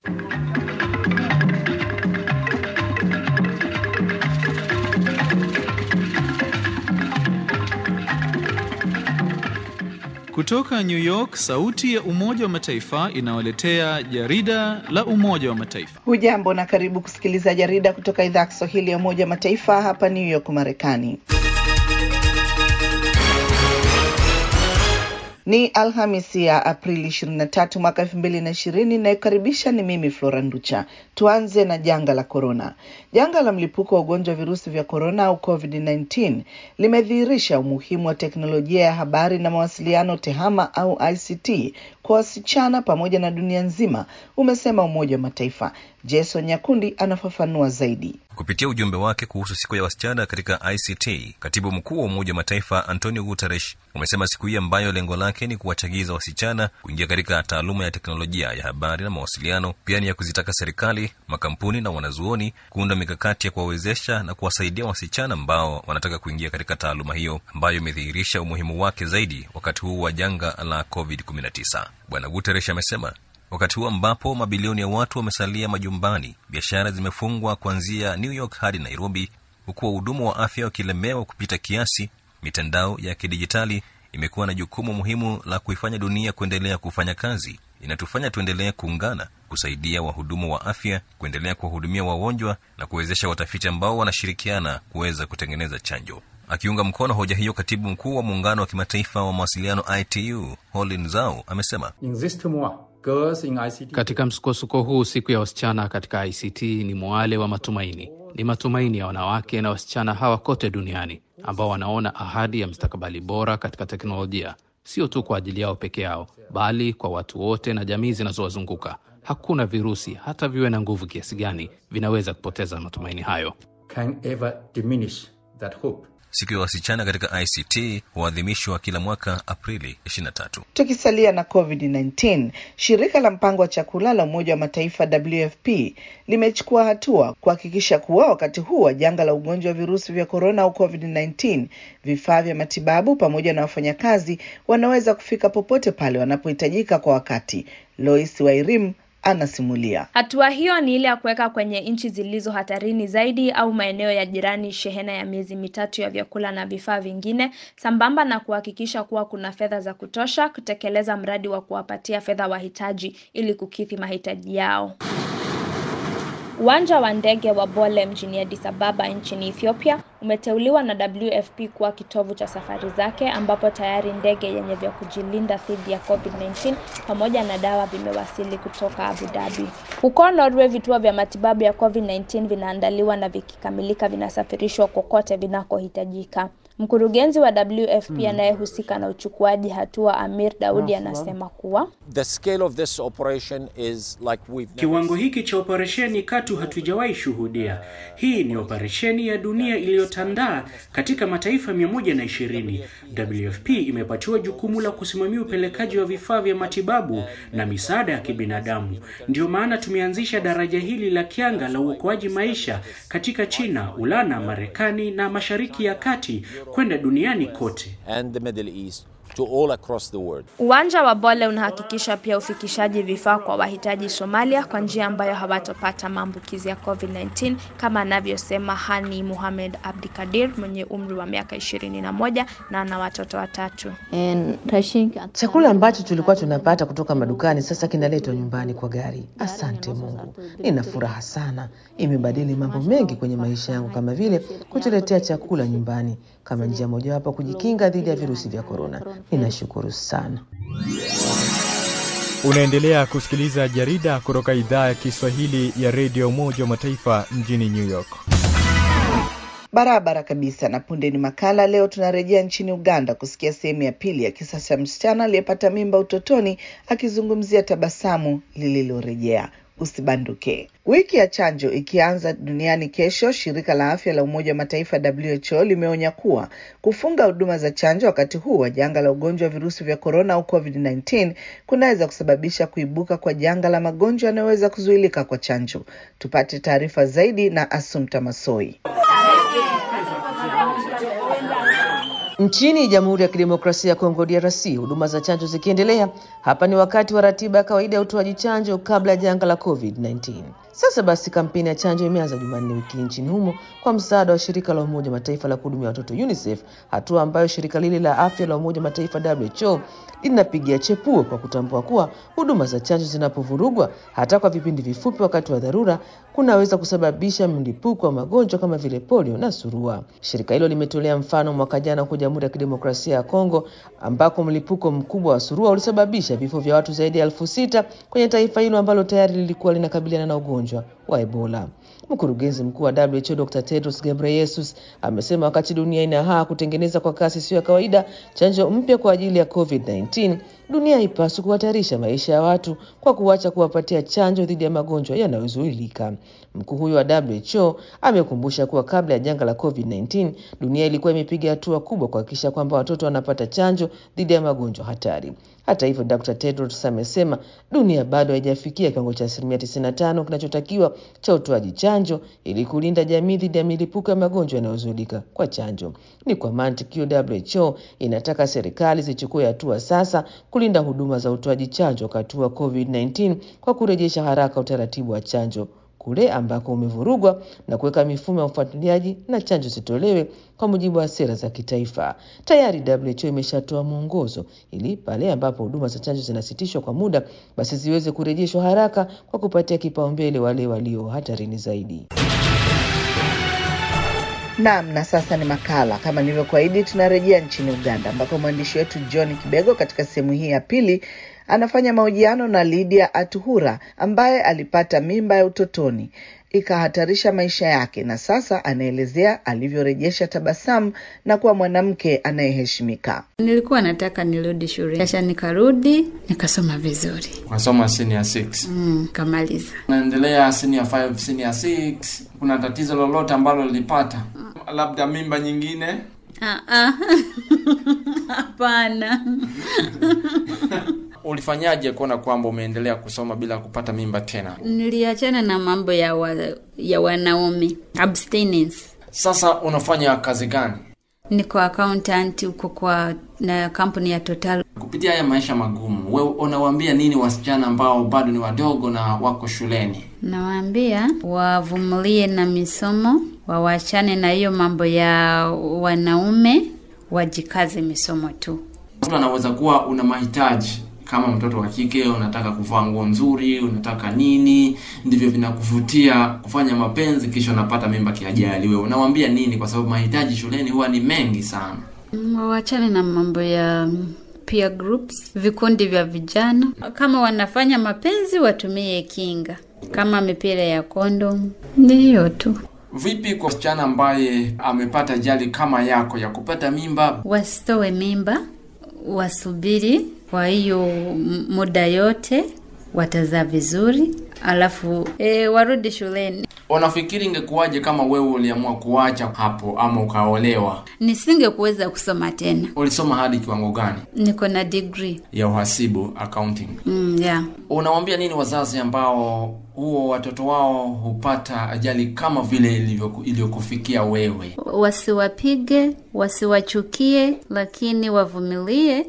Kutoka New York, sauti ya Umoja wa Mataifa inawaletea jarida la Umoja wa Mataifa. Hujambo na karibu kusikiliza jarida kutoka idhaa ya Kiswahili ya Umoja wa Mataifa hapa New York, Marekani. Ni Alhamisi ya Aprili 23 mwaka 2020 na kukaribisha ni mimi Flora Nducha. Tuanze na janga la corona. Janga la mlipuko wa ugonjwa virusi vya corona au COVID-19 limedhihirisha umuhimu wa teknolojia ya habari na mawasiliano TEHAMA au ICT kwa wasichana pamoja na dunia nzima, umesema Umoja wa Mataifa. Jason Nyakundi anafafanua zaidi. Kupitia ujumbe wake kuhusu siku ya wasichana katika ICT, Katibu Mkuu wa Umoja wa Mataifa Antonio Guterres umesema siku hii ambayo lengo lake ni kuwachagiza wasichana kuingia katika taaluma ya teknolojia ya habari na mawasiliano, pia ni ya kuzitaka serikali, makampuni na wanazuoni kuunda mikakati ya kuwawezesha na kuwasaidia wasichana ambao wanataka kuingia katika taaluma hiyo ambayo imedhihirisha umuhimu wake zaidi wakati huu wa janga la COVID-19. Bwana Guterres amesema wakati huu ambapo mabilioni ya watu wamesalia majumbani, biashara zimefungwa kuanzia New York hadi Nairobi, huku wahudumu wa afya wakilemewa kupita kiasi, mitandao ya kidijitali imekuwa na jukumu muhimu la kuifanya dunia kuendelea kufanya kazi. Inatufanya tuendelee kuungana, kusaidia wahudumu wa afya, kuendelea kuwahudumia wagonjwa na kuwezesha watafiti ambao wanashirikiana kuweza kutengeneza chanjo. Akiunga mkono hoja hiyo, Katibu Mkuu wa Muungano wa Kimataifa wa Mawasiliano ITU, Holin Zhao, amesema katika msukosuko huu, siku ya wasichana katika ICT ni mwale wa matumaini. Ni matumaini ya wanawake na wasichana hawa kote duniani ambao wanaona ahadi ya mustakabali bora katika teknolojia, sio tu kwa ajili yao peke yao, bali kwa watu wote na jamii zinazowazunguka. Hakuna virusi, hata viwe na nguvu kiasi gani, vinaweza kupoteza matumaini hayo. Siku ya wasichana katika ICT huadhimishwa kila mwaka Aprili 23. Tukisalia na COVID-19, shirika la mpango wa chakula la Umoja wa Mataifa WFP limechukua hatua kuhakikisha kuwa wakati huu wa janga la ugonjwa wa virusi vya corona au COVID-19, vifaa vya matibabu pamoja na wafanyakazi wanaweza kufika popote pale wanapohitajika kwa wakati. Lois Wairim anasimulia. Hatua hiyo ni ile ya kuweka kwenye nchi zilizo hatarini zaidi au maeneo ya jirani shehena ya miezi mitatu ya vyakula na vifaa vingine, sambamba na kuhakikisha kuwa kuna fedha za kutosha kutekeleza mradi wa kuwapatia fedha wahitaji ili kukidhi mahitaji yao. Uwanja wa ndege wa Bole mjini Addis Ababa nchini Ethiopia umeteuliwa na WFP kuwa kitovu cha safari zake, ambapo tayari ndege yenye vya kujilinda dhidi ya COVID-19 pamoja na dawa vimewasili kutoka Abu Dhabi. Huko Norway, vituo vya matibabu ya COVID-19 vinaandaliwa na vikikamilika vinasafirishwa kokote vinakohitajika. Mkurugenzi wa WFP anayehusika na uchukuaji hatua Amir Daudi anasema kuwa kiwango hiki cha operesheni katu hatujawahi shuhudia. Hii ni operesheni ya dunia iliyotandaa katika mataifa 120. WFP imepatiwa jukumu la kusimamia upelekaji wa vifaa vya matibabu na misaada ya kibinadamu. Ndio maana tumeanzisha daraja hili la kianga la uokoaji maisha katika China, Ulaya, Marekani na Mashariki ya Kati kwenda duniani kote. And the Middle East to all across the world. Uwanja wa Bole unahakikisha pia ufikishaji vifaa kwa wahitaji Somalia kwa njia ambayo hawatopata maambukizi ya COVID-19, kama anavyosema Hani Mohamed Abdikadir mwenye umri wa miaka 21 na ana watoto 3. Chakula ambacho tulikuwa tunapata kutoka madukani sasa kinaletwa nyumbani kwa gari. Asante Mungu. Nina furaha sana. Imebadili mambo mengi kwenye maisha yangu, kama vile kutuletea chakula nyumbani kama njia mojawapo kujikinga dhidi ya virusi vya corona. Ninashukuru sana. Unaendelea kusikiliza jarida kutoka idhaa ya Kiswahili ya Radio Umoja wa Mataifa mjini New York. Barabara kabisa, na punde ni makala. Leo tunarejea nchini Uganda kusikia sehemu ya pili ya kisa cha msichana aliyepata mimba utotoni akizungumzia tabasamu lililorejea. Usibanduke. Wiki ya chanjo ikianza duniani kesho, shirika la afya la Umoja wa Mataifa WHO limeonya kuwa kufunga huduma za chanjo wakati huu wa janga la ugonjwa wa virusi vya corona au COVID-19 kunaweza kusababisha kuibuka kwa janga la magonjwa yanayoweza kuzuilika kwa chanjo. Tupate taarifa zaidi na Assumpta Masoi. Nchini Jamhuri ya Kidemokrasia ya Kongo DRC, huduma za chanjo zikiendelea. Hapa ni wakati wa ratiba ya kawaida ya utoaji chanjo kabla ya janga la COVID-19. Sasa basi, kampeni ya chanjo imeanza Jumanne wiki nchini humo kwa msaada wa shirika la Umoja Mataifa la kuhudumia watoto UNICEF, hatua ambayo shirika lile la afya la Umoja Mataifa WHO linapigia chepuo kwa kutambua kuwa huduma za chanjo zinapovurugwa hata kwa vipindi vifupi wakati wa dharura kunaweza kusababisha mlipuko wa magonjwa kama vile polio na surua. Shirika hilo limetolea mfano mwaka jana kwa Jamhuri ya Kidemokrasia ya Kongo ambako mlipuko mkubwa wa surua ulisababisha vifo vya watu zaidi ya 6,000 kwenye taifa hilo ambalo tayari lilikuwa linakabiliana na ugonjwa wa Ebola. Mkurugenzi mkuu wa WHO Dr. Tedros Ghebreyesus amesema wakati dunia inahaa kutengeneza kwa kasi sio ya kawaida chanjo mpya kwa ajili ya COVID-19, dunia haipaswi kuhatarisha maisha ya watu kwa kuacha kuwapatia chanjo dhidi ya magonjwa yanayozuilika. Mkuu huyo wa WHO amekumbusha kuwa kabla ya janga la COVID-19, dunia ilikuwa imepiga hatua kubwa kuhakikisha kwamba watoto wanapata chanjo dhidi ya magonjwa hatari. Hata hivyo, Dr. Tedros amesema dunia bado haijafikia kiwango cha 95% kinachotakiwa cha utoaji chanjo ili kulinda jamii dhidi ya milipuko ya magonjwa yanayozuilika kwa chanjo. Ni kwa mantiki WHO inataka serikali zichukue hatua sasa kulinda huduma za utoaji chanjo wakati wa COVID-19 kwa kurejesha haraka utaratibu wa chanjo kule ambako umevurugwa na kuweka mifumo ya ufuatiliaji na chanjo zitolewe kwa mujibu wa sera za kitaifa. Tayari WHO imeshatoa mwongozo ili pale ambapo huduma za chanjo zinasitishwa kwa muda basi ziweze kurejeshwa haraka kwa kupatia kipaumbele wale walio hatarini zaidi. Naam, na sasa ni makala. Kama nilivyokuahidi, tunarejea nchini Uganda ambako mwandishi wetu John Kibego katika sehemu hii ya pili anafanya mahojiano na Lydia Atuhura ambaye alipata mimba ya utotoni ikahatarisha maisha yake, na sasa anaelezea alivyorejesha tabasamu na kuwa mwanamke anayeheshimika. Nilikuwa nataka nirudi shule, kisha nikarudi nikasoma vizuri. Nasoma senior 6. Kamaliza. Naendelea senior 5, senior 6. Kuna tatizo lolote ambalo lilipata? Labda mimba nyingine? Hapana. Ulifanyaje kuona kwamba umeendelea kusoma bila kupata mimba tena? Niliachana na mambo ya wanaume, abstinence. Sasa unafanya kazi gani? Niko accountant huko na kampuni ya Total. Kupitia haya maisha magumu, wewe unawaambia nini wasichana ambao bado ni wadogo na wako shuleni? Nawaambia wavumilie na misomo, wawachane na hiyo mambo ya wanaume, wajikaze misomo tu. Mtu anaweza kuwa una mahitaji kama mtoto wa kike, unataka kuvaa nguo nzuri, unataka nini, ndivyo vinakuvutia kufanya mapenzi, kisha unapata mimba kiajali. Wewe unawaambia nini, kwa sababu mahitaji shuleni huwa ni mengi sana? Waachane na mambo ya peer groups, vikundi vya vijana. Kama wanafanya mapenzi watumie kinga kama mipira ya condom. Ndiyo tu. Vipi kwa msichana ambaye amepata ajali kama yako ya kupata mimba? Wasitoe mimba, wasubiri kwa hiyo muda yote, watazaa vizuri, alafu warudi shuleni. Unafikiri ingekuwaje kama wewe uliamua kuacha hapo ama ukaolewa? Nisingekuweza kusoma tena. Ulisoma hadi kiwango gani? Niko na degree ya uhasibu, accounting. Yeah. Unawaambia nini wazazi ambao huo watoto wao hupata ajali kama vile iliyokufikia wewe? Wasiwapige, wasiwachukie, lakini wavumilie.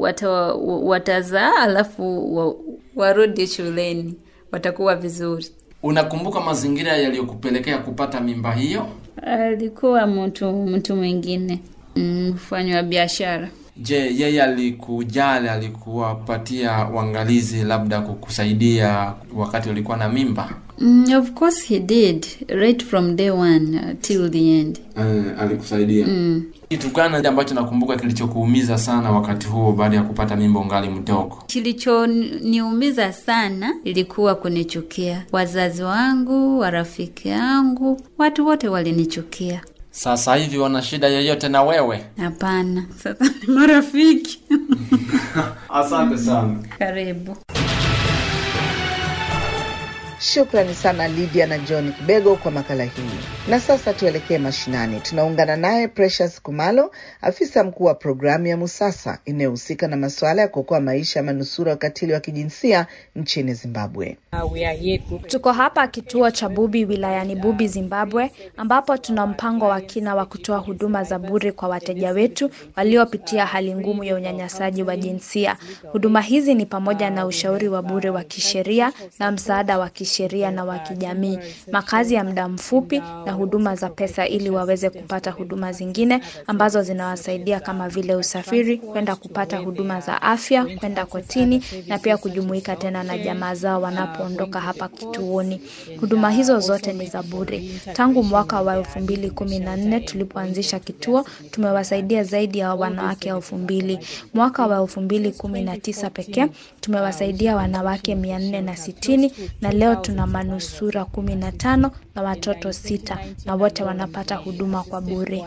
Watazaa alafu warudi shuleni, watakuwa vizuri. Unakumbuka mazingira yaliyokupelekea kupata mimba hiyo? Alikuwa mtu mwingine, mfanywa biashara. Je, yeye alikujali, alikuwapatia uangalizi labda kukusaidia wakati ulikuwa na mimba? Of course he did, right from day one till the end. Alikusaidia. Kitu gani ambacho nakumbuka kilichokuumiza sana wakati huo baada ya kupata mimba ungali mdogo? Kilichoniumiza sana ilikuwa kunichukia. Wazazi wangu, warafiki yangu, watu wote walinichukia. Sasa hivi wana shida yoyote na wewe? Hapana, sasa ni marafiki. Asante sana. Karibu. Shukrani sana Lydia na John Kibego kwa makala hii. Na sasa tuelekee mashinani. Tunaungana naye Precious Kumalo, afisa mkuu wa programu ya Musasa inayohusika na masuala ya kuokoa maisha ya manusura ukatili wa kijinsia nchini Zimbabwe. Tuko hapa kituo cha Bubi wilayani Bubi, Zimbabwe, ambapo tuna mpango wa kina wa kutoa huduma za bure kwa wateja wetu waliopitia hali ngumu ya unyanyasaji wa jinsia. Huduma hizi ni pamoja na ushauri wa bure wa kisheria na msaada wa kisheria na wa kijamii, makazi ya muda mfupi na huduma za pesa ili waweze kupata huduma zingine ambazo zinawasaidia kama vile usafiri, kwenda kupata huduma za afya, kwenda kotini na pia kujumuika tena na jamaa zao wanapoondoka hapa kituoni. Huduma hizo zote ni za bure. Tangu mwaka wa 2014 tulipoanzisha kituo, tumewasaidia zaidi ya wanawake 2000. Mwaka wa 2019 pekee tumewasaidia wanawake 460 na leo tuna manusura 15 na watoto 6 na wote wanapata huduma kwa bure.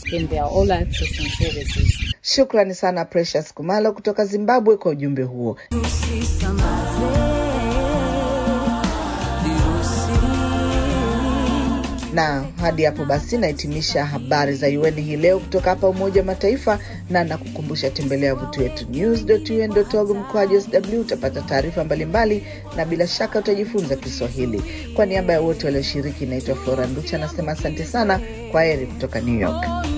Shukrani sana Precious Kumalo kutoka Zimbabwe kwa ujumbe huo. Na hadi hapo basi nahitimisha habari za UN hii leo kutoka hapa Umoja wa Mataifa, na nakukumbusha tembelea wavuti wetu news.un.org/sw. Utapata taarifa mbalimbali na bila shaka utajifunza Kiswahili. Kwa niaba ya wote walioshiriki, naitwa Flora Nducha, nasema asante sana. Kwaheri kutoka New York.